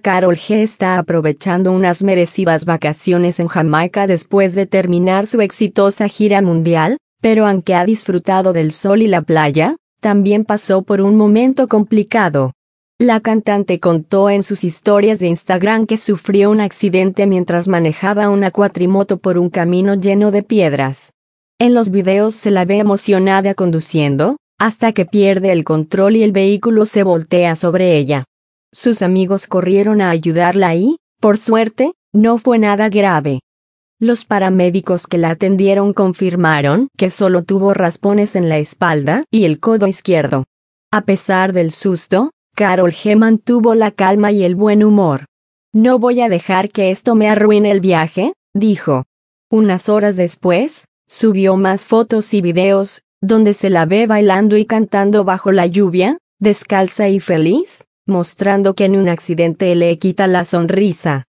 Karol G está aprovechando unas merecidas vacaciones en Jamaica después de terminar su exitosa gira mundial, pero aunque ha disfrutado del sol y la playa, también pasó por un momento complicado. La cantante contó en sus historias de Instagram que sufrió un accidente mientras manejaba una cuatrimoto por un camino lleno de piedras. En los videos se la ve emocionada conduciendo, hasta que pierde el control y el vehículo se voltea sobre ella. Sus amigos corrieron a ayudarla y, por suerte, no fue nada grave. Los paramédicos que la atendieron confirmaron que solo tuvo raspones en la espalda y el codo izquierdo. A pesar del susto, Karol G mantuvo la calma y el buen humor. «No voy a dejar que esto me arruine el viaje», dijo. Unas horas después, subió más fotos y videos, donde se la ve bailando y cantando bajo la lluvia, descalza y feliz, mostrando que en un accidente le quita la sonrisa.